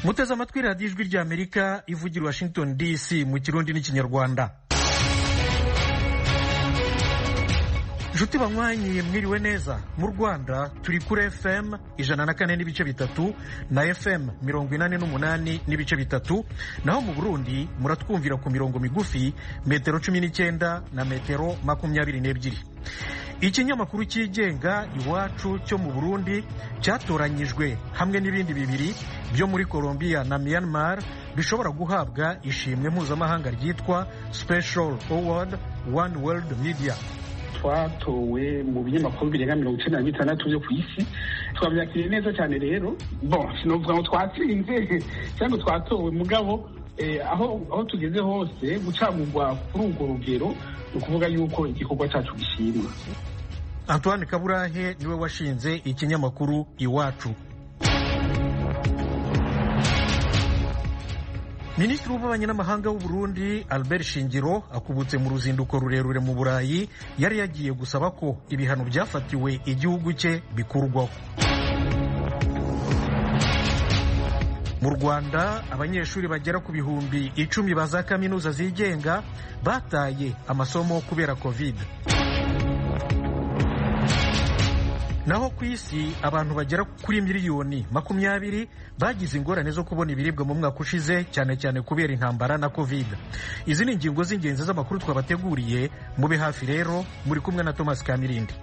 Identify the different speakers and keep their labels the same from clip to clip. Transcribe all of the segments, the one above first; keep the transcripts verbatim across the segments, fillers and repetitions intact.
Speaker 1: muteze amatwi radiyo ijwi ry'Amerika ivugira Washington D C mu Kirundi n'Ikinyarwanda. Nshuti banywanyi mwiriwe neza. Mu Rwanda turi kuri F M ijana na kane n'ibice bitatu na F M mirongo inani n'umunani n'ibice bitatu, naho mu Burundi muratwumvira ku mirongo migufi metero cumi n'icyenda na metero makumyabiri n'ebyiri. Ikinyamakuru cyigenga Iwacu cyo mu Burundi cyatoranyijwe hamwe n'ibindi bibiri byo muri Colombia na Myanmar bishobora guhabwa ishimwe mpuzamahanga ryitwa Special Award One World Media.
Speaker 2: Twatowe mu binyamakuru birenga mirongo icyenda na bitandatu byo ku isi, twabyakiriye neza cyane. Rero bon sinovuga ngo twatsinze cyangwa twatowe, mugabo eh, aho aho tugeze hose gucamurwa kuri urwo rugero ni ukuvuga yuko igikorwa cyacu gishimwa.
Speaker 1: Antoine Kaburahe niwe washinze ikinyamakuru Iwacu. Minisitiri w'ububanyi n'amahanga w'u Burundi Albert Shingiro akubutse mu ruzinduko rurerure mu Burayi, yari yagiye gusaba ko ibihano byafatiwe igihugu cye bikurwaho. Mu Rwanda abanyeshuri bagera ku bihumbi icumi ba za kaminuza zigenga bataye amasomo kubera Covid. Naho ku isi abantu bagera kuri miliyoni makumyabiri bagize ingorane zo kubona ibiribwa mu mwaka ushize, cyane cyane kubera intambara na Covid. Izi ni ingingo z'ingenzi z'amakuru twabateguriye, mube hafi rero, muri kumwe na Thomas Kamirindi.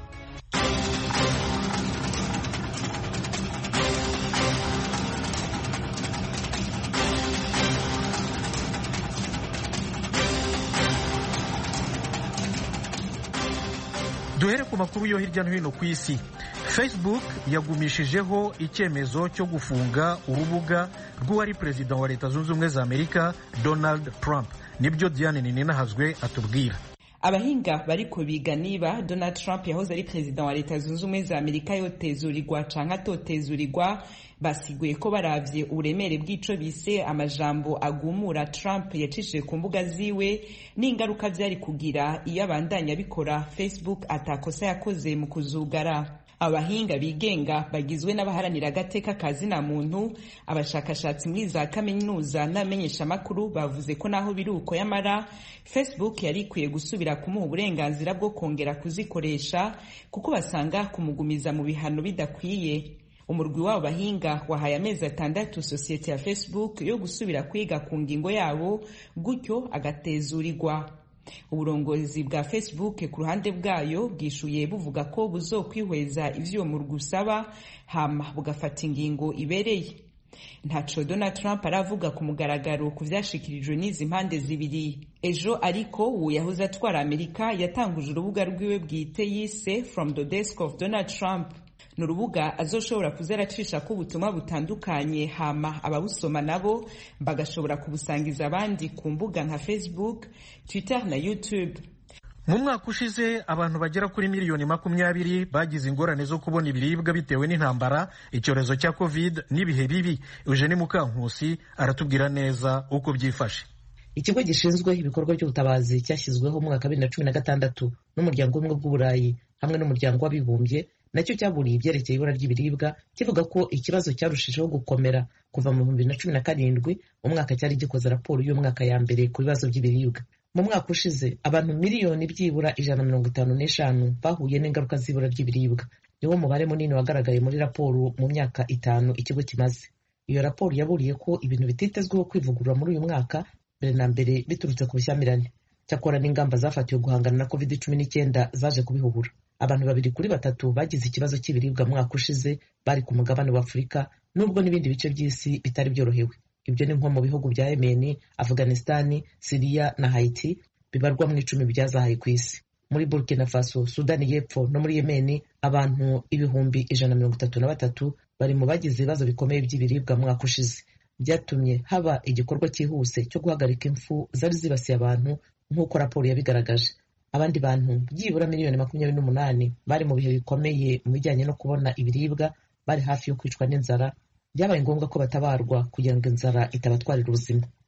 Speaker 1: Duhere ku makuru yo hirya no hino ku isi. Facebook yagumishijeho icyemezo cyo gufunga urubuga rw'uwari perezida wa Leta Zunze Ubumwe za Amerika Donald Trump. Nibyo Diane Ninahazwe atubwira.
Speaker 3: Abahinga bariko biga niba Donald Trump yahoze ari perezida wa Leta Zunze Ubumwe za Amerika yotezurirwa canke atotezurirwa, basiguye ko baravye uburemere bw'ico bise amajambo agumura Trump yacishije ku mbuga ziwe n'ingaruka vyari kugira iyo abandanya bikora Facebook atakosa yakoze mu kuzugara. Abahinga bigenga bagizwe n'abaharanira agateka kazina muntu, abashakashatsi muri za kaminuza n'amenyesha makuru bavuze ko naho biruko yamara Facebook yari ikwiye gusubira kumuha uburenganzira bwo kongera kuzikoresha kuko basanga kumugumiza mu bihano bidakwiye. Umurwi w'abo bahinga wahaye amezi atandatu sosiyete ya Facebook yo gusubira kwiga ku ngingo yabo, gutyo agatezurirwa. Uburongozi bwa Facebook ku ruhande bwayo bwishuye buvuga ko buzokwihweza ivyo mu gusaba hama bugafata ingingo ibereye. Ntaco Donald Trump aravuga ku mugaragaro ku vyashikirijwe n'izi mpande zibiri. Ejo ariko uwo yahoze atwara Amerika yatanguje urubuga rwiwe bwite yise From the Desk of Donald Trump. Nurubuga azoshobora kuzaracisha ko ubutumwa butandukanye, hama ababusoma nabo bagashobora kubusangiza abandi ku mbuga nka Facebook, Twitter na YouTube.
Speaker 1: Mu mwaka ushize abantu bagera kuri miliyoni makumyabiri bagize ingorane zo kubona ibiribwa bitewe n'intambara, icyorezo cya Covid n'ibihe bibi. Eugene Mukankusi aratubwira neza uko byifashe.
Speaker 4: Ikigo gishinzwe ibikorwa by'ubutabazi cyashyizweho mu mwaka wa bibiri na cumi na gatandatu n'umuryango w'ubumwe bw'Uburayi hamwe n'umuryango w'abibumbye, nacyo cyaburiye ibyerekeye ibura ry'ibiribwa kivuga ko ikibazo cyarushijeho gukomera kuva mu bibiri na cumi na karindwi, umwaka cyari gikoze raporo y'umwaka ya mbere ku bibazo by'ibiribwa. Mu mwaka ushize abantu miliyoni byibura ijana na mirongo itanu n'eshanu bahuye n'ingaruka z'ibura ry'ibiribwa. Niwo mubare munini wagaragaye muri raporo mu myaka itanu ikigo kimaze. Iyo raporo yaburiye ko ibintu bititezweho kwivugurura muri uyu mwaka, mbere na mbere biturutse ku bushyamirane. Cyakora n'ingamba zafatiwe guhangana na Covid cumi n'icyenda zaje kubihubura. Abantu babiri kuri batatu bagize ikibazo cy'ibiribwa mwaka ushize bari ku mugabane wa Afurika, nubwo n'ibindi bice by'isi bitari byorohewe. Ibyo ni nko mu bihugu bya Yemen, Afghanistan, Syria na Haiti bibarwa mu icumi byazahaye ku isi. Muri Burkina Faso, Sudani y'Epfo no muri Yemen abantu ibihumbi ijana na mirongo itatu na batatu bari mu bagize ibibazo bikomeye by'ibiribwa mwaka ushize. Byatumye haba igikorwa cyihuse cyo guhagarika impfu zari zibasiye abantu nk'uko raporo yabigaragaje. Abandi bantu byibura miliyoni makumyabiri n'umunani bari mu bihe bikomeye mu bijyanye no kubona ibiribwa, bari hafi yo kwicwa n'inzara. Byabaye ngombwa ko batabarwa kugira ngo inzara itabatwarira ubuzima.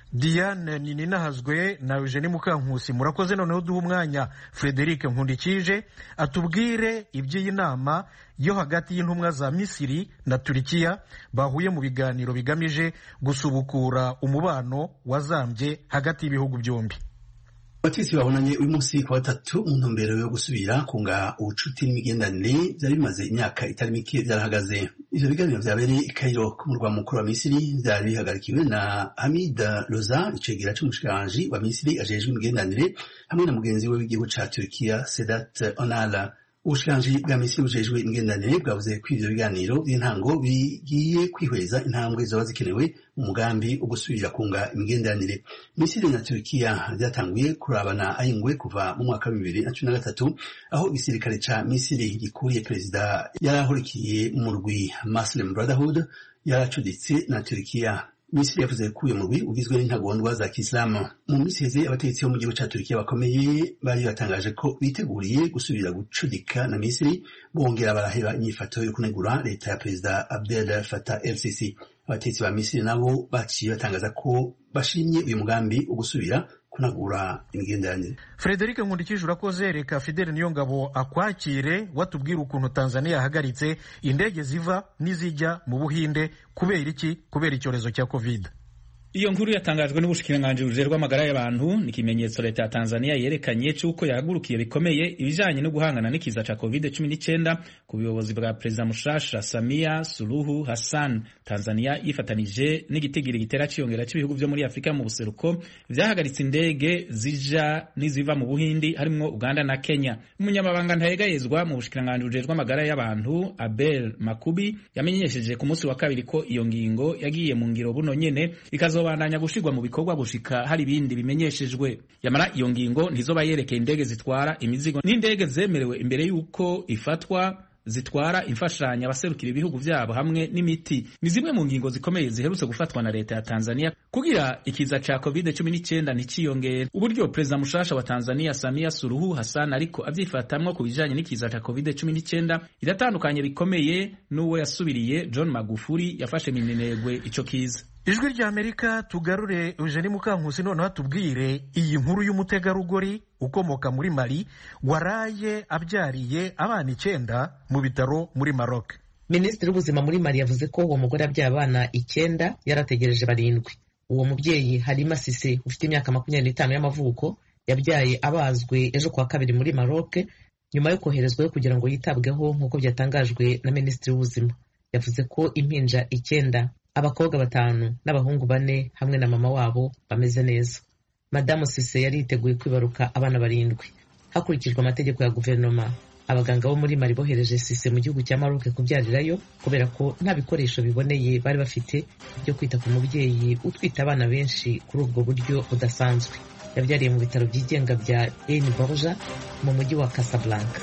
Speaker 1: Diane Nininahazwe na Eugenie Mukankusi. Murakoze. Noneho duha umwanya Frederic Nkundikije atubwire iby'iyi nama yo hagati y'intumwa za Misiri na Turikiya bahuye mu biganiro bigamije gusubukura umubano wazambye hagati y'ibihugu byombi.
Speaker 5: Abategetsi babonanye uyu munsi ku wa gatatu mu ntumbero yo gusubira kunga ubucuti n'imigenderanire byari bimaze imyaka itari mike byarahagaze. Ivyo biganiro vyabereye i Cairo ku murwa mukuru wa Misiri, vyari bihagarikiwe na Hamid Loza, icegera c'umushikiranganji wa Misiri ajejwe imigenderanire, hamwe na mugenzi we w'igihugu ca Turkiya Sedat Onal. Ubushikiranganji bwa Misiri bujejwe imigenderanire bwavuze ko ivyo biganiro vy'intango bigiye kwihweza intambwe zoba zikenewe mu mugambi wo gusubira kunga imigenderanire. Misiri na Turkiya vyatanguye kurabana ayingwe kuva mu mwaka wa bibiri na cumi na gatatu, aho igisirikare ca Misiri gikuriye perezida yarahurikiye mu murwi Muslim Brotherhood yaracuditse na Turkiya. Misiri yavuze ko uyu murwi ugizwe n'intagondwa za Kisilamu. Mu minsi iheze abategetsi bo mu gihugu ca Turkiya bakomeye bari batangaje ko biteguriye gusubira gucudika na Misiri, bongera baraheba inyifato yo kunegura leta ya perezida Abdel Fattah el-Sisi. Abategetsi ba Misiri nabo baciye batangaza ko bashimye uyu mugambi wo gusubira kunagura imigenderanire.
Speaker 1: Frederic Nkundikije urakoze. Reka Fidel Niyongabo akwakire watubwira ukuntu Tanzania yahagaritse indege ziva n'izijya mu Buhinde kubera iki? Kubera icyorezo cya Covid.
Speaker 6: Iyo nkuru yatangajwe n'ubushikiranganji bujejwe amagara y'abantu ni ikimenyetso leta ya Tanzania yerekanye cy'uko yahagurukiye bikomeye ibijanye no guhangana n'ikiza ca covid cumi n'icyenda ku buyobozi bwa Perezida mushasha Samia Suluhu Hassan. Tanzania yifatanije n'igitigiri gitera ciyongera cy'ibihugu byo muri Afrika mu buseruko vyahagaritse indege zija n'iziva mu Buhindi harimwo Uganda na Kenya. Umunyamabanga ntayegayezwa mu bushikiranganji bujejwe amagara y'abantu Abel Makubi yamenyesheje ku munsi wa kabiri ko iyo ngingo yagiye mu ngiro buno nyene ikazo bandanya gushirwa mu bikorwa gushika hari ibindi bimenyeshejwe. Yamara iyo ngingo ntizoba yerekeye indege zitwara imizigo n'indege zemerewe imbere yuko ifatwa zitwara imfashanya abaserukira ibihugu vyabo hamwe n'imiti. Ni zimwe mu ngingo zikomeye ziherutse gufatwa na leta ya Tanzania kugira ikiza ca covid cumi n'icyenda nticiyongere. Uburyo Perezida mushasha wa Tanzania Samia Suluhu Hassan ariko avyifatamwo ku bijanye n'ikiza ca covid cumi n'icyenda iratandukanye bikomeye n'uwo yasubiriye John Magufuli yafashe minenegwe ico kiza.
Speaker 1: Ijwi rya Amerika tugarure Eugenie Mukankusi noneho atubwire iyi nkuru y'umutegarugori ukomoka muri Mali waraye abyariye abana icyenda mu bitaro muri Maroc.
Speaker 4: Minisitiri w'ubuzima muri Mali yavuze ko uwo mugore abyaye abana icyenda yarategereje barindwi. Uwo mubyeyi Halima Sise ufite imyaka makumyabiri n'itanu y'amavuko yabyaye abazwe ejo kwa kabiri muri Maroc nyuma yo koherezwayo kugira ngo yitabweho nk'uko byatangajwe na Minisitiri w'ubuzima. Yavuze ko impinja icyenda, abakobwa batanu n'abahungu bane hamwe na mama wabo bameze neza. Madamu Sise yari yiteguye kwibaruka abana barindwi. Hakurikijwe amategeko ya guverinoma, abaganga bo muri Mali bohereje Sise mu gihugu cya Maroc kubyarirayo kubera ko nta bikoresho biboneye bari bafite byo kwita ku mubyeyi utwita abana benshi kuri ubwo buryo budasanzwe. Yabyariye mu bitaro byigenga bya Eni Borja mu mujyi wa Casablanca.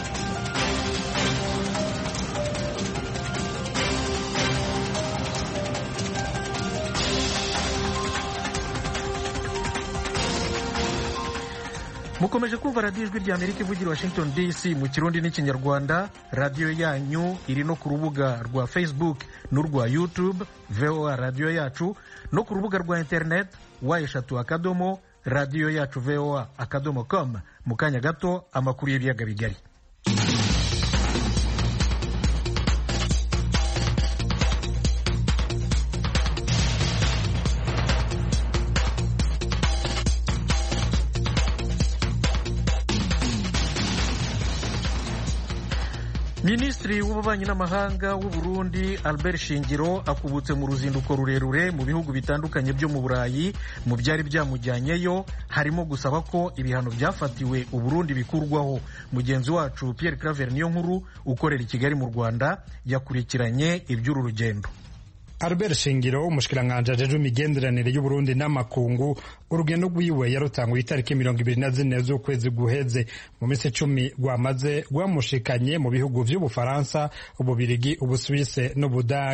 Speaker 1: Mukomeje kumva radiyo ijwi rya Amerika ivugira Washington D C mu Kirundi n'Ikinyarwanda. Radiyo yanyu iri no ku rubuga rwa Facebook n'urwa YouTube V O A radiyo yacu, no ku rubuga rwa internet wa eshatu akadomo radiyo yacu V O A akadomo com. Mu kanya gato amakuru y'ibiyaga bigari. Minisitiri w'ububanyi n'amahanga w'u Burundi Albert Shingiro akubutse mu ruzinduko rurerure mu bihugu bitandukanye byo mu Burayi. Mu byari byamujyanyeyo harimo gusaba ko ibihano byafatiwe u Burundi bikurwaho. Mugenzi wacu Pierre Claver Niyonkuru ukorera i Kigali mu Rwanda yakurikiranye iby'uru rugendo.
Speaker 7: Albert Shingiro umushikiranganje ajejwe imigenderanire y'u Burundi n'amakungu, urugendo rwiwe yarutanguye itariki mirongo ibiri na zine z'ukwezi guheze. Mu minsi icumi rwamaze rwamushikanye mu bihugu vy'Ubufaransa, Ububirigi, Ubusuwise n'Ubudagi.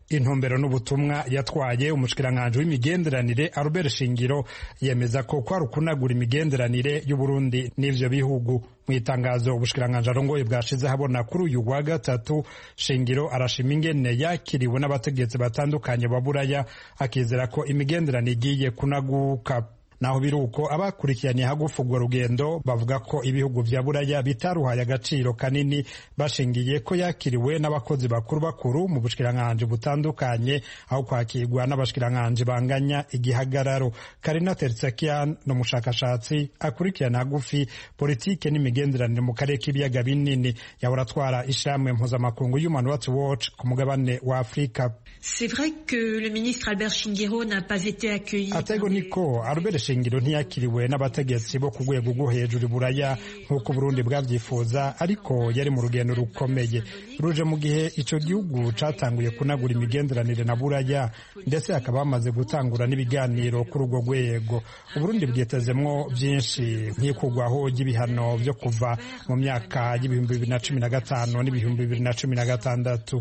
Speaker 7: intumbero n'ubutumwa yatwaye umushikiranganji w'imigenderanire Albert Shingiro yemeza ko kwari ukunagura imigenderanire y'Uburundi n'ivyo bihugu. Mu itangazo ubushikiranganji arongoye bwashize habona kuri uyu wa gatatu, Shingiro arashima ingene yakiriwe n'abategetsi batandukanye ba Buraya, akizera ko imigenderanire igiye kunaguka. Naho biruko abakurikiranye hagufu urwo rugendo bavuga ko ibihugu vya Buraya bitaruhaye agaciro kanini, bashingiye ko yakiriwe n'abakozi bakuru bakuru mu bushikiranganji butandukanye aho kwakirwa n'abashikiranganji banganya igihagararo. Karina Tertsakian no mushakashatsi akurikirana hagufi politike n'imigenderanire mu karere k'ibiyaga binini, yahora atwara ishamwe mpuzamakungu Human Rights Watch ku mugabane wa Afrika.
Speaker 8: C'est vrai que le ministre Albert Shingiro n'a pas été accueilli.
Speaker 7: Atego niko Albert Shingiro ntiyakiriwe n'abategetsi bo ku rwego rwo hejuru Buraya nk'uko Burundi bwavyifuza, ariko yari mu rugendo rukomeye ruje mu gihe ico gihugu catanguye kunagura imigenderanire na Buraya, ndetse akaba bamaze gutangura n'ibiganiro kuri urwo rwego. Uburundi bwitezemwo vyinshi nk'ikugwaho ry'ibihano vyo kuva mu myaka y'ibihumbi bibiri na cumi na gatanu n'ibihumbi bibiri na cumi na gatandatu.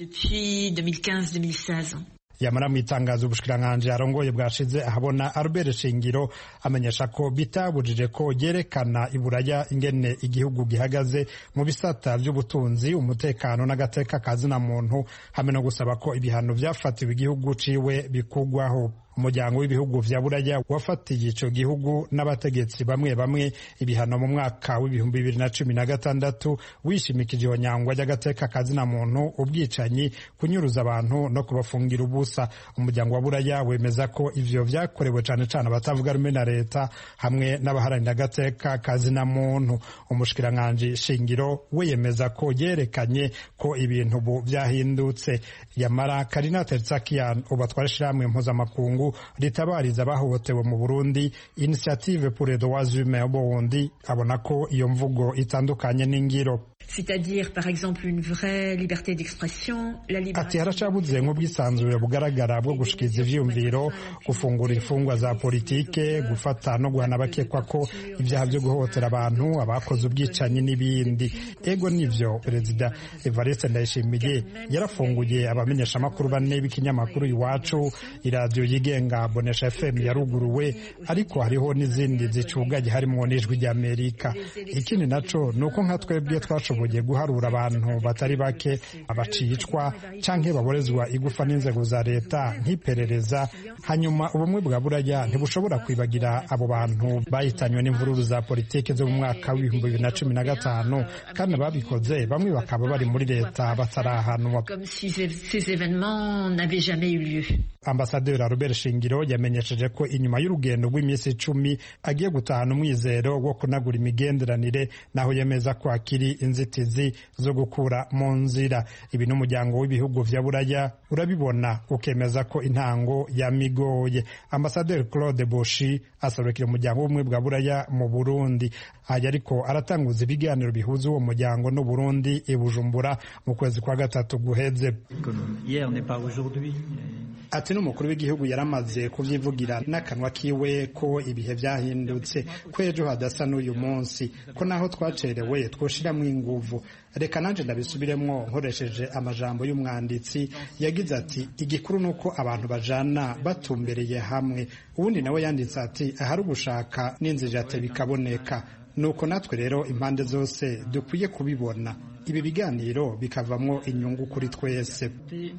Speaker 7: Yamara mu itangazo ubushikiranganji arongoye bwashize ahabona, Albert Shingiro amenyesha ko bitabujije ko yerekana iburaya ingene igihugu gihagaze mu bisata vy'ubutunzi, umutekano n'agateka kazina muntu, hamwe no gusaba ko ibihano vyafatiwe igihugu ciwe bikugwaho. Umuryango w'ibihugu vya Buraya wafatiye ico gihugu n'abategetsi bamwe bamwe ibihano mu mwaka w'ibihumbi bibiri na cumi na gatandatu, wishimikije ihonyangwa ry'agateka kazina muntu, ubwicanyi, kunyuruza abantu no kubafungira ubusa. Umuryango wa Buraya wemeza ko ivyo vyakorewe cane cane abatavuga rumwe na leta hamwe n'abaharanira agateka kazina muntu. Umushikiranganji Shingiro we yemeza ko yerekanye ko ibintu bu vyahindutse. Yamara Karina Tertsakian ubatwara ishiramwe mpuzamakungu ritabariza abahohotewe mu Burundi, Initiative pour les droits humains au Burundi, abona ko iyo mvugo itandukanye n'ingiro.
Speaker 8: C'est-à-dire par exemple une vraie liberté d'expression, la liberté.
Speaker 7: Ati haracabuze nk'ubwisanzure bugaragara bwo gushikiza ivyiyumviro, gufungura imfungwa za politike, gufata no guhana abakekwa ko ibyaha byo guhohotera abantu, abakoze ubwicanyi n'ibindi. Ego nivyo Perezida Evariste Ndayishimiye yarafunguye abamenyesha makuru bane b'ikinyamakuru Iwacu, iradiyo yigenga Bonesha F M yaruguruwe, ariko hariho n'izindi zicugaye harimo n'ijwi ry'Amerika. Ikindi naco nuko nka twebwe twashoboye guharura abantu batari bake abacicwa canke baborezwa igufa n'inzego za leta nk'iperereza. Hanyuma ubumwe bwa Buraya ntibushobora kwibagira abo bantu bahitanywe n'imvururu za politike zo mu mwaka w'ibihumbi bibiri na cumi na gatanu, kandi babikoze bamwe bakaba bari muri leta batarahanwa. Ambasaderi Albert Shingiro yamenyesheje ko inyuma y'urugendo rw'iminsi icumi agiye gutahana umwizero wo kunagura imigenderanire, naho yemeza ko akiri inzitizi zo gukura mu nzira. Ibi n'umuryango w'ibihugu vya Buraya urabibona ukemeza ko intango yamigoye. Ambasaderi Claude Boshi aserukira umuryango w'ubumwe bwa Buraya mu Burundi, aya ariko aratanguza ibiganiro bihuza uwo muryango n'u Burundi i Bujumbura mu kwezi kwa gatatu guheze. Ati n'umukuru w'igihugu yaramaze kuvyivugira n'akanwa kiwe ko ibihe vyahindutse, ko ejo hadasa n'uyu munsi, ko naho twacerewe twoshiramwo inguvu. Reka nanje ndabisubiremwo nkoresheje amajambo y'umwanditsi yagize ati, igikuru nuko abantu bajana batumbereye hamwe. Ubundi nawe yanditse ati, ahari ugushaka n'inzira bikaboneka. Nuko natwe rero impande zose dukwiye kubibona, ibi biganiro bikavamwo inyungu kuri twese.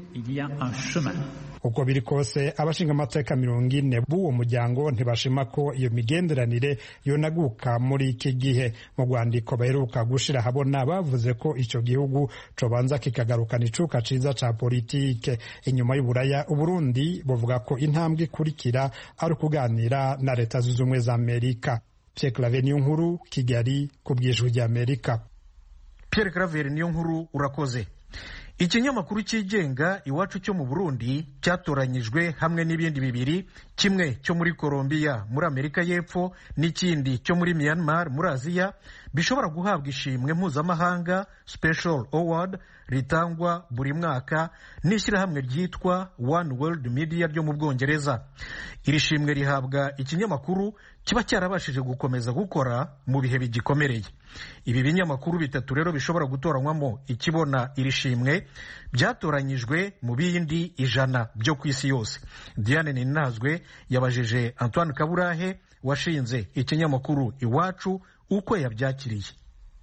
Speaker 7: Uko biri kose abashinga amateka mirongo ine b'uwo muryango ntibashima ko iyo migenderanire yonaguka muri iki gihe. Mu rwandiko baheruka gushira habona bavuze ko ico gihugu cobanza kikagarukana icuka ciza ca politike. Inyuma y'Uburaya, Uburundi buvuga ko intambwe ikurikira ari ukuganira na leta zunze ubumwe za Amerika. Pierre Claver Niyonkuru, Kigali, ku bw'ijwi ry'Amerika.
Speaker 1: Pierre Claver Niyonkuru, urakoze. Ikinyamakuru cyigenga Iwacu cyo mu Burundi cyatoranyijwe hamwe n'ibindi bibiri, kimwe cyo muri Colombia muri Amerika y'Epfo n'ikindi cyo muri Myanmar muri Aziya, bishobora guhabwa ishimwe mpuzamahanga Special Award ritangwa buri mwaka n'ishyirahamwe ryitwa One World Media ryo mu Bwongereza. Iri shimwe rihabwa ikinyamakuru kiba cyarabashije gukomeza gukora mu bihe bigikomereye. Ibi binyamakuru bitatu rero bishobora gutoranywamo ikibona iri shimwe byatoranyijwe mu bindi ijana byo ku isi yose. Diane Ninazwe yabajije Antoine Kaburahe washinze ikinyamakuru Iwacu uko yabyakiriye.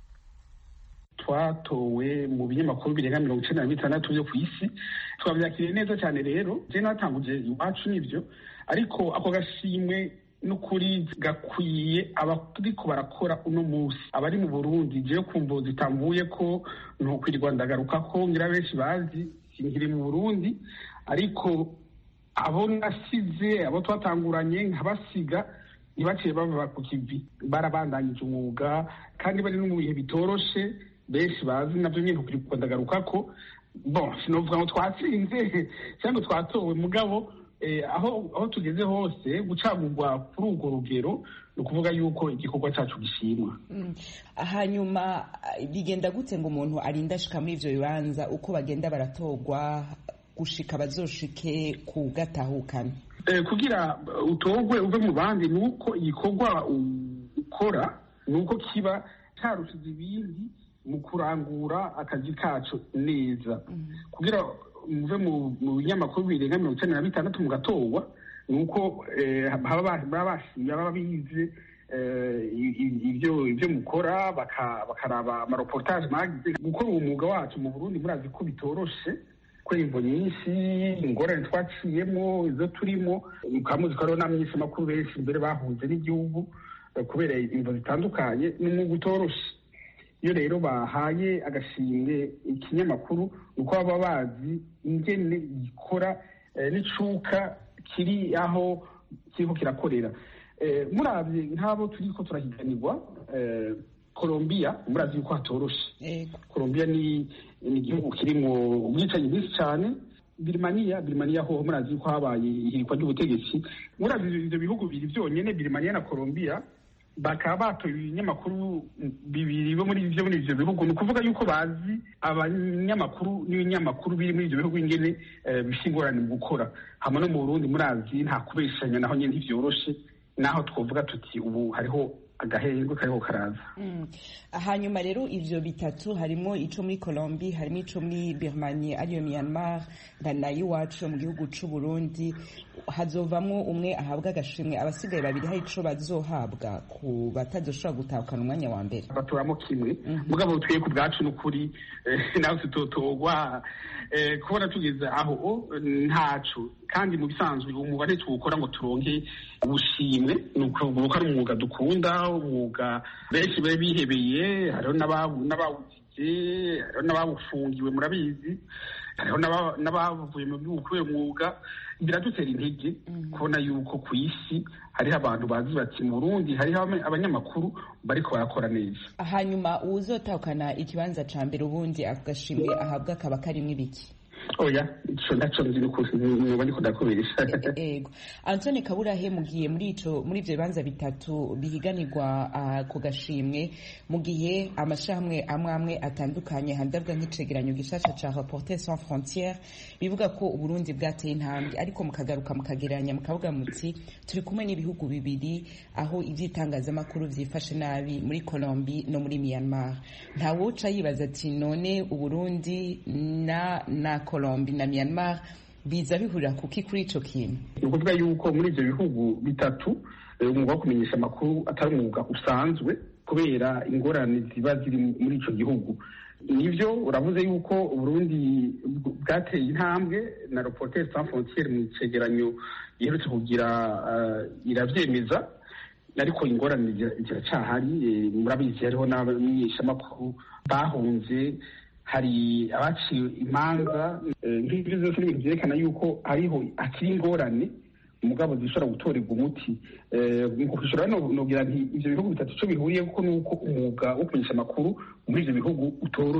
Speaker 2: twatowe mu binyamakuru birenga mirongo icenda na bitandatu byo ku isi, twabyakiriye neza cyane. Rero je natanguje Iwacu nivyo, ariko ako gashimwe n'ukuri gakwiye abariko barakora uno musi, abari mu Burundi. Jewe kumvo zitamvuye ko ntukwirirwa ndagaruka ko ngira benshi bazi sinkiri mu Burundi, ariko abo nasize, abo twatanguranye nkabasiga ntibaciye bava ku kivi, barabandanyije umwuga kandi bari no mu bihe bitoroshe, benshi bazi navyo nyine ntukwirirwa ndagaruka ko. Bon, sinovuga ngo twatsinze cyangwa twatowe, mugabo Eh, aho aho tugeze hose gucagurwa kuri urwo rugero ni ukuvuga yuko igikorwa cyacu gishimwa.
Speaker 3: Mm. Hanyuma bigenda gute ngo umuntu arinda ashika muri ivyo bibanza, uko bagenda baratorwa gushika bazoshike ku gatahukana?
Speaker 2: Eh, kugira utogwe uve mu bandi nuko igikorwa ukora nuko kiba cyarushize ibindi mu kurangura akazi kacu neza. Mm. Kugira muve mu binyamakuru birenga mirongo icenda na bitandatu mu gatorwa nuko baba bize ivyo ivyo mukora, bakaraba amareportage magize. Gukora uwo mwuga wacu mu Burundi murazi ko bitoroshe, ko imvo nyinshi, ingorane twaciyemo, izo turimo, mukamuzi ko ariho n'amenyesha makuru benshi mbere bahunze n'igihugu kubera imvo zitandukanye, n'umwuga utoroshe. Iyo rero bahaye agashimwe ikinyamakuru nuko baba bazi ingene gikora n'icuka kiri aho kiriko kirakorera. Muravye nk'abo turiko turahiganirwa, Colombia murazi yuko hatoroshe. Colombia ni igihugu kirimwo ubwicanyi bwinshi cane. Birmania Birmania ho murazi yuko habaye ihirikwa ry'ubutegetsi. Muravye ivyo bihugu biri vyonyene, Birmania na Colombia, bakaba batoye ibinyamakuru bibiri bo muri ivyo muri ivyo bihugu. Ni ukuvuga yuko bazi abanyamakuru n'ibinyamakuru biri muri ivyo bihugu ingene bishingorana mu gukora. Hamwe no mu Burundi murazi nta kubeshanya, naho nyene ntivyoroshe, naho twovuga tuti ubu hariho agahengwe kariho karaza.
Speaker 3: Mm. Hanyuma rero ivyo bitatu harimo ico muri Colombia, harimo ico muri Birmania ariyo Myanmar, na Iwacu mu gihugu c'u Burundi. Hazovamwo umwe ahabwa agashimwe, abasigaye babiri hari ico bazohabwa ku batazoshobora gutahukana umwanya wa mbere.
Speaker 2: Baturamo kimwe, mugabo mm -hmm. Twiye ku bwacu n'ukuri nawe tutotogwa kubona tugeze aho ntacu, kandi mu bisanzwe umubare tuwukora ngo turonke ubushimwe nuko ari umwuga dukunda, umwuga benshi bari bihebeye. Hariho n'abawugize, hariho n'abawufungiwe murabizi, hariho n'abavuye mu gihugu kubera umwuga. Biradutera intege kubona yuko ku isi hariho abantu bazi bati mu Burundi hariho abanyamakuru bariko barakora neza.
Speaker 3: Hanyuma uzotahukana ikibanza ca mbere ubundi agashimwe ahabwa kaba karimwe ibiki?
Speaker 2: Oya, ico ndaco nzi nuko niko ndakoresha.
Speaker 3: Ego. Antoine Kaburahe, mugiye muri ico muri ivyo bibanza bitatu bihiganirwa uh, ku gashimwe, mugihe amashamwe amwe amwe atandukanye, handabwa nk'icegeranyo gishasha ca Reporters sans frontières bivuga ko Uburundi bwateye intambwe, ariko mukagaruka mukagereranya mukavuga muti turi kumwe n'ibihugu bibiri aho ivyitangazamakuru vyifashe nabi, muri Colombia no muri Myanmar. Ntawoca yibaza ati none Uburundi na na Colombia na Myanmar biza bihurira kuki kuri ico kintu?
Speaker 2: Ni ukuvuga yuko muri ivyo bihugu bitatu umwuga wo kumenyesha amakuru atari umwuga usanzwe kubera ingorane ziba ziri muri ico gihugu. Nivyo uravuze yuko Uburundi bwateye intambwe na Reporters sans frontières mu cegeranyo iherutse kugira uh, iravyemeza, ariko ingorane ziracahari. Murabizi hariho n'abamenyesha amakuru bahunze, hari abaciye imanza, nk'ibyo byose n'ibintu byerekana yuko hariho akiri ingorane umugabo zishobora gutorerwa umuti. Nkushobora nogira nti ivyo bihugu bitatu ico bihuriye kuko nuko umwuga wo kumenyesha amakuru muri ivyo bihugu utoroshe.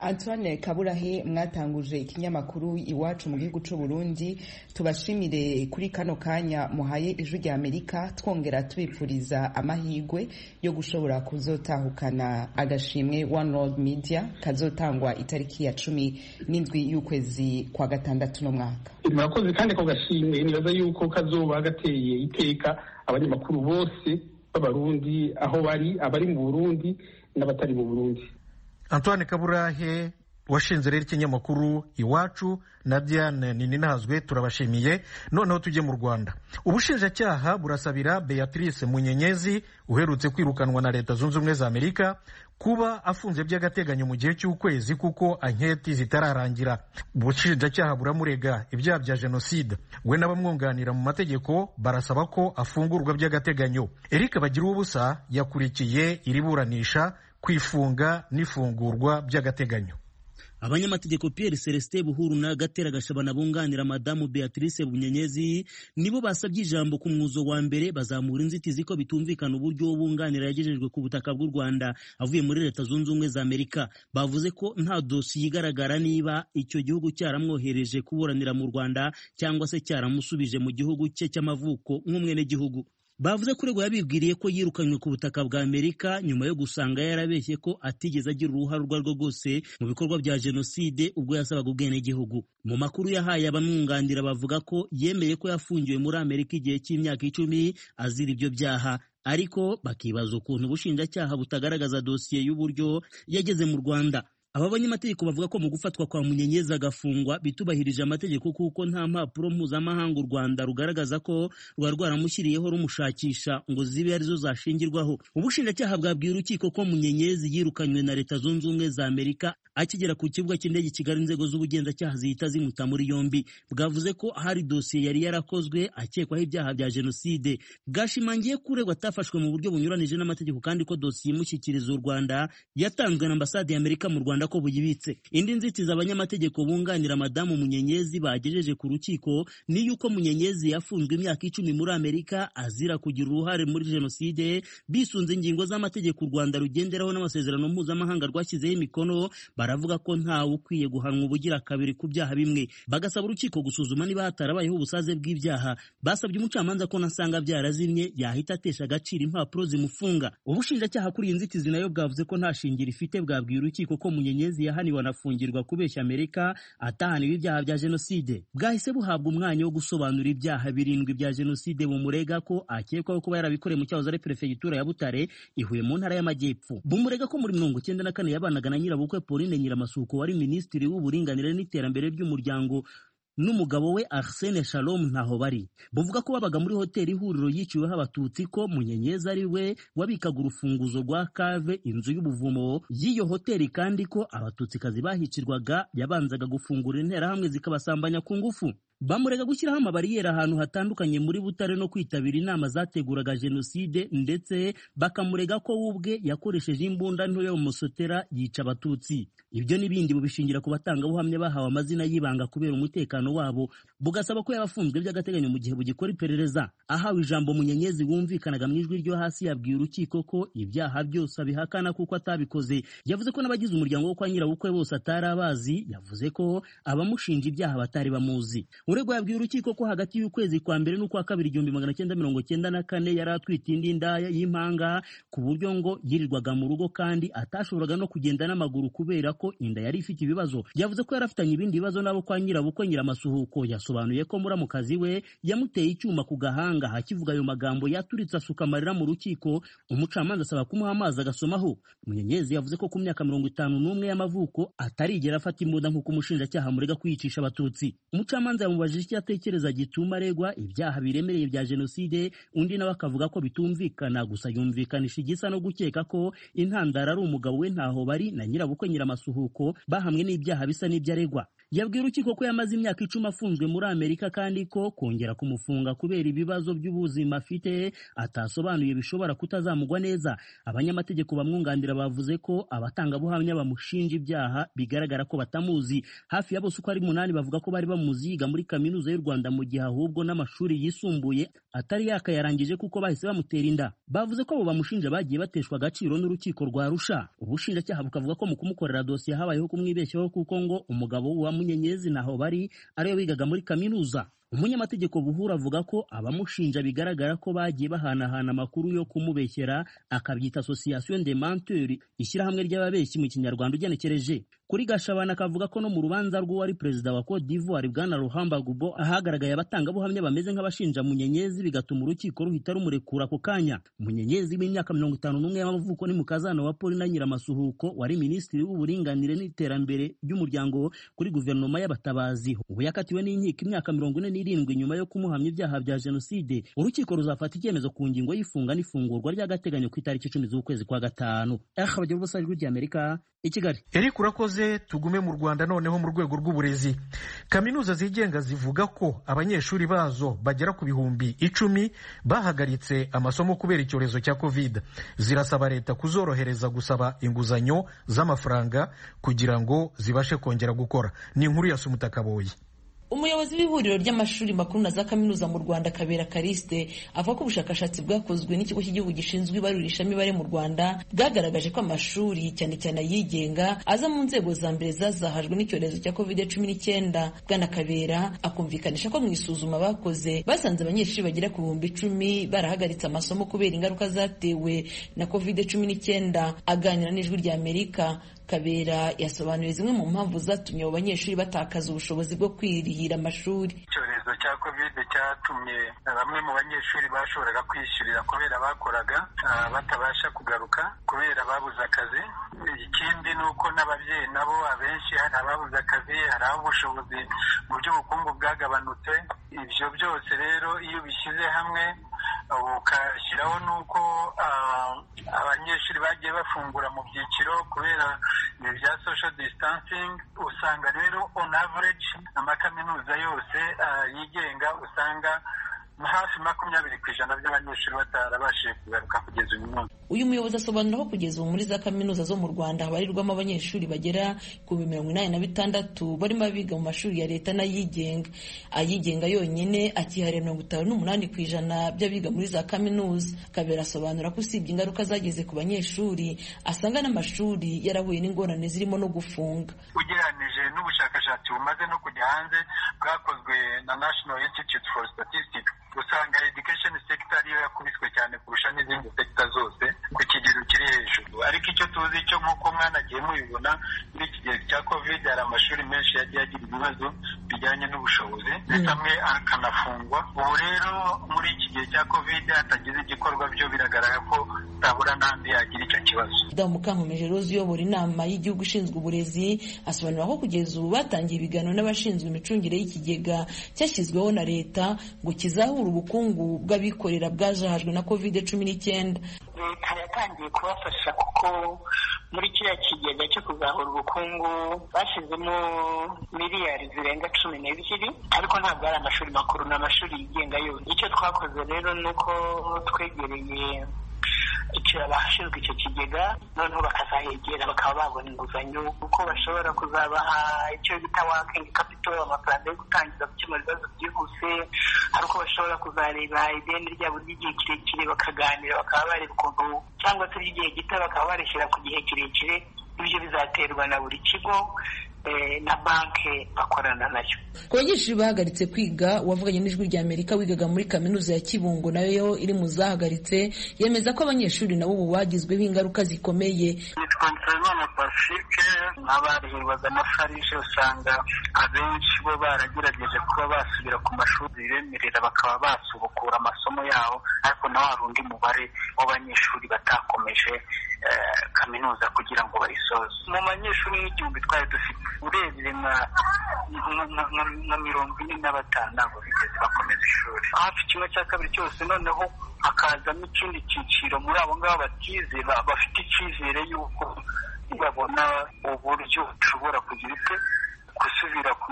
Speaker 3: Antoine Kaburahe, mwatanguje ikinyamakuru Iwacu mu gihugu c'u Burundi, tubashimire kuri kano kanya muhaye ijwi rya Amerika, twongera tubipfuriza amahigwe yo gushobora kuzotahukana agashimwe One World Media kazotangwa itariki ya cumi n'indwi y'ukwezi kwa gatandatu no mwaka.
Speaker 2: Murakoze kandi ko gashimwe, nibaza yuko kazoba gateye iteka abanyamakuru bose b'abarundi aho bari, abari mu Burundi n'abatari mu Burundi.
Speaker 1: Antoine Kaburahe washinze rero ikinyamakuru Iwacu na Diane Nininazwe, turabashimiye. Noneho tujye mu Rwanda. Ubushinjacyaha burasabira Beatrice Munyenyezi uherutse kwirukanwa na Leta Zunze Ubumwe za Amerika kuba afunze by'agateganyo mu gihe cy'ukwezi kuko anketi zitararangira. Ubushinjacyaha buramurega ibyaha bya jenoside. We n'abamwunganira mu mategeko barasaba ko afungurwa by'agateganyo. Eric Bagiruwubusa yakurikiye iri buranisha kwifunga n'ifungurwa by'agateganyo.
Speaker 9: Abanyamategeko Pierre Celestin Buhuru na Gatera Gashabana bunganira Madamu Beatrice Munyenyezi nibo basabye ijambo ku mwuzo wa mbere, bazamura inzitizi ko bitumvikana uburyo bunganira yagejejwe ku butaka bw'u Rwanda avuye muri Leta Zunze Ubumwe za Amerika. Bavuze ko nta dosiye igaragara niba icyo gihugu cyaramwohereje kuburanira mu Rwanda cyangwa se cyaramusubije mu gihugu cye cy'amavuko nk'umwene gihugu. Bavuze ko Rego yabibwiriye ko yirukanywe ku butaka bwa Amerika nyuma yo gusanga yarabeshye ko atigeze agira uruhare urwo rwo rwose mu bikorwa bya jenoside ubwo yasabaga ubwenegihugu. Mu makuru yahaye abamwunganira bavuga ko yemeye ko yafungiwe muri Amerika igihe cy'imyaka icumi azira ibyo byaha, ariko bakibaza ukuntu ubushinjacyaha butagaragaza dosiye y'uburyo yageze mu Rwanda. Aba banyamategeko bavuga ko mu gufatwa kwa Munyenyezi agafungwa bitubahirije amategeko kuko nta mpapuro mpuzamahanga u Rwanda rugaragaza ko rwari rwaramushyiriyeho rumushakisha ngo zibe arizo zashingirwaho. Ubushinjacyaha bwabwiye urukiko ko Munyenyezi yirukanywe na Leta Zunze Ubumwe za Amerika akigera ku kibuga cy'indege Kigali, inzego z'ubugenzacyaha zihita zimuta muri yombi. Bwavuze ko hari dosiye yari yarakozwe akekwaho ibyaha bya jenoside. Bwashimangiye ko uregwa atafashwe mu buryo bunyuranije n'amategeko kandi ko dosiye imushyikiriza u Rwanda yatanzwe na Ambasade ya Amerika mu Rwanda ko buyibitse. Indi nzitizi abanyamategeko bunganira Madamu Munyenyezi bagejeje ku rukiko ni yuko Munyenyezi yafunzwe imyaka icumi muri Amerika azira kugira uruhare muri jenoside bisunze ingingo z'amategeko u Rwanda rugenderaho n'amasezerano mpuzamahanga rwashyizeho imikono. Baravuga ko ntawe ukwiye guhanwa ubugira kabiri ku byaha bimwe. Bagasaba urukiko gusuzuma niba hatarabayeho ubusaze bw'ibyaha. Basabye umucamanza ko nasanga byarazimye yahita atesha agaciro impapuro zimufunga. Ubushinjacyaha kuri iyi nzitizi nayo bwavuze ko nta shingiro ifite. Bwabwiye urukiko ko Munyenyezi yahaniwe anafungirwa kubeshya Amerika atahaniwe ibyaha bya jenoside. Bwahise buhabwa umwanya wo gusobanura ibyaha birindwi bya jenoside bumurega ko akekwaho kuba yarabikoreye mu cyahoze ari perefegitura ya Butare ihuye mu ntara y'Amajyepfo. Bumurega ko muri mirongo icyenda na kane yabanaga na nyirabukwe Pauline Nyiramasuko wari minisitiri w'uburinganire n'iterambere ry'umuryango n'umugabo we Arsene Shalom ntaho bari. Buvuga ko babaga muri hoteli ihuriro yiciweho abatutsi, ko Munyenyezi ari we wabikaga urufunguzo rwa Kave, inzu y'ubuvumo y'iyo hoteli, kandi ko abatutsikazi bahicirwaga yabanzaga gufungura interahamwe zikabasambanya ku ngufu. Bamurega gushyiraho amabariyeri ahantu hatandukanye muri Butare no kwitabira inama zateguraga jenoside, ndetse bakamurega ko ubwe yakoresheje imbunda ntoya mu musotera yica abatutsi. Ibyo n'ibindi bubishingira ku batangabuhamya bahawe amazina y'ibanga kubera umutekano wabo. Bugasaba ko yabafunzwe by'agateganyo mu gihe bugikora iperereza. Ahawe ijambo Munyenyezi wumvikanaga mu ijwi ryo hasi yabwiye urukiko ko ibyaha byose abihakana kuko atabikoze. Yavuze ko n'abagize umuryango wo kwa nyirabukwe bose atari abazi. Yavuze ko abamushinja ibyaha batari bamuzi. Uregwa yabwiye urukiko ko hagati y'ukwezi kwa mbere n'ukwa kabiri igihumbi magana cyenda mirongo cyenda na kane yari atwite indi ndaya y'impanga ku buryo ngo yirirwaga mu rugo kandi atashoboraga no kugenda n'amaguru kubera ko inda yari ifite ibibazo. Yavuze ko yarafitanye ibindi bibazo nabo kwa nyirabukwe Nyiramasuhuko. Yasobanuye ko muramukazi we yamuteye icyuma ku gahanga. Hakivuga ayo magambo yaturitse asuka amarira mu rukiko. Umucamanza asaba kumuha amazi agasomaho. Munyenyezi yavuze ko ku myaka mirongo itanu n'umwe y'amavuko atarigera afata imbunda nk'uko umushinjacyaha murega kwiyicisha abatutsi. Umucamanza yamubajije icyo atekereza gituma aregwa ibyaha biremereye bya jenoside. Undi nawe akavuga ko bitumvikana, gusa yumvikanisha igisa no gukeka ko intandaro ari umugabo we ntaho bari na nyirabukwe Nyiramasuhuko bahamwe n'ibyaha bisa n'ibyo aregwa. yabwiye urukiko ko yamaze imyaka icumi afunzwe muri Amerika kandi ko kongera kumufunga kubera ibibazo by'ubuzima afite atasobanuye bishobora kutazamugwa neza. Abanyamategeko bamwunganira bavuze ko abatangabuhamya bamushinja ibyaha bigaragara ko batamuzi. Hafi ya bose uko ari munani bavuga ko bari bamuzi yiga muri kaminuza y'u Rwanda mu gihe ahubwo n'amashuri yisumbuye atari yakayarangije kuko bahise bamutera inda. Bavuze ko abo bamushinja bagiye bateshwa agaciro n'urukiko rwa Arusha. Ubushinjacyaha bukavuga ko mu kumukorera dosiye habayeho kumwibeshyaho kuko ngo umugabo wa Munyenyezi naho bari ariyo wigaga muri kaminuza. Umunyamategeko Buhuru avuga ko abamushinja bigaragara ko bagiye bahanahana amakuru yo kumubeshyera, akabyita association de menteurs, ishyirahamwe ry'ababeshyi mu Kinyarwanda ugenekereje. Kuri Gashabana akavuga ko no mu rubanza rw'uwari perezida wa Cote d'Ivoire Bwana Ruhambagubo ahagaragaye abatangabuhamya bameze nk'abashinja Munyenyezi bigatuma urukiko ruhita rumurekura ako kanya. Munyenyezi w'imyaka mirongo itanu n'umwe y'amavuko ni mukazana wa Paul na Nyiramasuhuko wari minisitiri w'uburinganire n'iterambere ry'umuryango kuri guverinoma y'abatabazi. Ubu yakatiwe n'inkiko imyaka mirongo ine n'irindwi nyuma yo kumuhamya ibyaha bya jenoside. Urukiko ruzafata icyemezo ku ngingo y'ifunga n'ifungurwa ry'agateganyo ku itariki icumi z'ukwezi kwa gatanu. Ahabagira ubusajwi ry'Amerika i Kigali.
Speaker 1: Eric urakoze. Tugume mu Rwanda noneho mu rwego rw'uburezi. Kaminuza zigenga zivuga ko abanyeshuri bazo bagera ku bihumbi icumi bahagaritse amasomo kubera icyorezo cya Covid. Zirasaba leta kuzorohereza gusaba inguzanyo z'amafaranga kugira ngo zibashe kongera gukora. Ni inkuru ya Sumutakaboye.
Speaker 10: Umuyobozi w'ihuriro ry'amashuri makuru na za kaminuza mu Rwanda Kabera Kariste avuga ko ubushakashatsi bwakozwe n'ikigo cy'igihugu gishinzwe ibarurishamibare mu Rwanda bwagaragaje ko amashuri cyane cyane ayigenga aza mu nzego za mbere zazahajwe n'icyorezo cya covid cumi n'icyenda. Bwana Kabera akumvikanisha ko mu isuzuma bakoze basanze abanyeshuri bagera ku bihumbi icumi barahagaritse amasomo kubera ingaruka zatewe na covid cumi n'icyenda. Aganira n'Ijwi ry'Amerika, Kabera yasobanuye zimwe mu mpamvu zatumye abo banyeshuri batakaza ubushobozi bwo kwirihira amashuri.
Speaker 11: Icyorezo cya Covid cyatumye bamwe mu banyeshuri bashoboraga kwishyurira kubera bakoraga batabasha kugaruka kubera babuze akazi. Ikindi ni uko n'ababyeyi nabo abenshi hari ababuze akazi, hari aho ubushobozi mu by'ubukungu bwagabanutse. Ibyo byose rero iyo bishyize hamwe ukashyiraho n'uko abanyeshuri bagiye bafungura mu byiciro kubera ibi bya social distancing, usanga rero on average amakaminuza yose yigenga usanga hafi makumyabiri ku ijana by'abanyeshuri batarabashije kugaruka kugeza uyu munsi.
Speaker 10: Uyu muyobozi asobanura ko kugeza ubu muri za kaminuza zo mu Rwanda habarirwamo abanyeshuri bagera ku mirongo inani na bitandatu barimo biga mu mashuri ya leta n'ayigenga. Ayigenga yonyine akihariye mirongo itanu n'umunani ku ijana by'abiga muri za kaminuza. Kabera asobanura ko usibye ingaruka zageze ku banyeshuri asanga n'amashuri yarahuye n'ingorane zirimo no gufunga.
Speaker 11: Ugereranije n'ubushakashatsi bumaze no kujya hanze bwakozwe na National Institute for Statistics, usanga education sector ariyo yakubiswe cyane kurusha n'izindi sector zose ku kigero kiri hejuru. Ariko icyo tuzi cyo nk'uko mwana agiye mubibona muri iki gihe cya Covid hari amashuri menshi yagiye agira ibibazo bijyanye n'ubushobozi ndetse amwe akanafungwa. Ubu rero muri iki gihe cya Covid hatagize igikorwa byo biragaragara ko tabura n'andi yagira icyo kibazo.
Speaker 10: Damu Mukankomeje Rose uyobora inama y'igihugu ishinzwe uburezi asobanura ko kugeza ubu batangiye ibiganiro n'abashinzwe imicungire y'ikigega cyashyizweho na leta ngo kizahura ubukungu bw'abikorera bwajahajwe na covid cumi n'icyenda.
Speaker 12: Leta yatangiye kubafasha kuko muri kiriya kigega cyo kuzahura ubukungu bashyizemo miliyari zirenga cumi n'ebyiri, ariko ntabwo ari amashuri makuru n'amashuri yigenga yose. Icyo twakoze rero ni uko twegereye icyo abashinzwe icyo kigega noneho bakazahegera bakaba babona inguzanyo kuko bashobora kuzabaha icyo bita working capital, amafaranga yo gutangiza gukemura ibibazo byihuse, ariko bashobora kuzareba ideni ryabo ry'igihe kirekire bakaganira bakaba bareba ukuntu, cyangwa se ry'igihe gito bakaba barishyira ku gihe kirekire. Ibyo bizaterwa na buri kigo na banki bakorana nayo.
Speaker 10: Ku banyeshuri bahagaritse kwiga, wavuganye n'Ijwi ry'Amerika wigaga muri kaminuza ya Kibungo nayo iri mu zahagaritse, yemeza ko abanyeshuri nabo ubu bagizweho ingaruka zikomeye.
Speaker 11: Nsabimana Pacifique n'abarihirwaga na Farije usanga abenshi bo baragerageje kuba basubira ku mashuri bemerera bakaba basubukura amasomo yabo, ariko naho hari undi mubare w'abanyeshuri batakomeje kaminuza kugira ngo bayisoze. Mu banyeshuri n'igihumbi twari dufite urebye nka mirongo ine na batanu ntabwo bigeze bakomeza ishuri. Hafi kimwe cya kabiri cyose noneho hakazamo ikindi cyiciro muri abo ngabo batize bafite icyizere y'uko babona uburyo ushobora kugira ute gusubira ku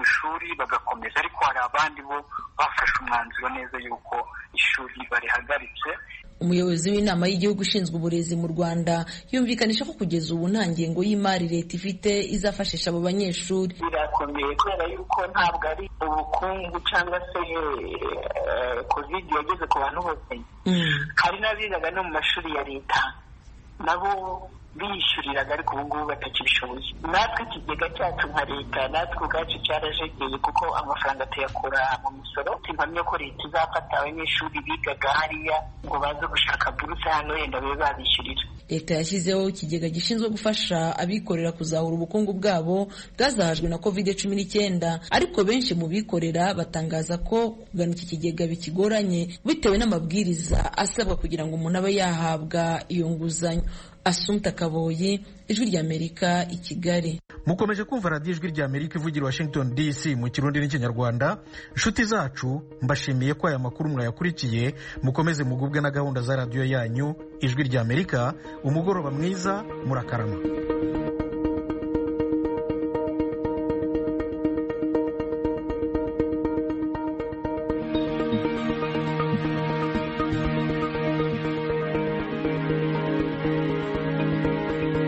Speaker 12: ishuri bagakomeza, ariko hari abandi bo bafashe umwanzuro neza y'uko ishuri barihagaritse.
Speaker 10: Umuyobozi w'inama y'igihugu ushinzwe uburezi mu Rwanda yumvikanisha ko kugeza ubu nta ngengo y'imari leta ifite izafashisha abo banyeshuri.
Speaker 12: Birakomeye kubera yuko ntabwo ari ubukungu cyangwa se covid yageze ku bantu bose. Hari n'abigaga no mu mashuri ya leta nabo biyishyuriraga, ariko ubu ngubu batakibishoboye. Natwe ikigega cyacu nka leta natwe ubwacu cyarajegeye kuko amafaranga tuyakura mu misoro. Simpamye ko leta izafata abanyeshuri bigaga hariya ngo baze gushaka buruse hano yenda babe babishyurira.
Speaker 10: Leta yashyizeho ikigega gishinzwe gufasha abikorera kuzahura ubukungu bwabo bwazahajwe na covid cumi n'icyenda, ariko benshi mu bikorera batangaza ko kugana iki kigega bikigoranye bitewe n'amabwiriza asabwa kugira ngo umuntu abe yahabwa iyo nguzanyo. Assumpta Kaboyi, Ijwi ry'Amerika, i Kigali.
Speaker 1: Mukomeje kumva radiyo Ijwi ry'Amerika ivugira Washington D C mu Kirundi n'Ikinyarwanda. Inshuti zacu, mbashimiye ko aya makuru mwayakurikiye. Mukomeze mugubwe na gahunda za radiyo yanyu Ijwi ry'Amerika. Umugoroba mwiza, murakarama.